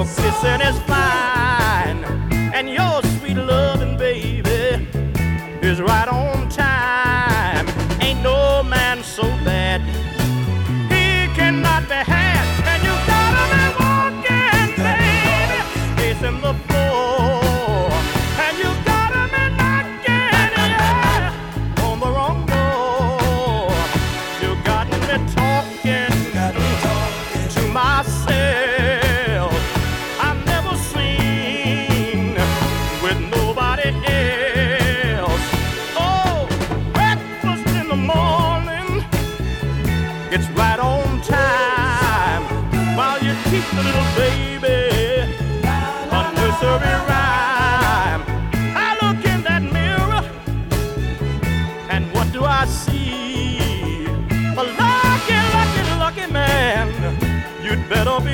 Kissing is fine, and your sweet loving, baby, is right on time. Ain't no man so bad he cannot be had, and you gotta be walking, baby, pacing the floor, and you gotta be knocking, yeah, on the wrong door. You got me talking to myself. I've never seen with nobody else. Oh, breakfast in the morning, it's right on time, while you teach the little baby a nursery rhyme. I look in that mirror, and what do I see? A lucky, lucky, lucky man. You'd better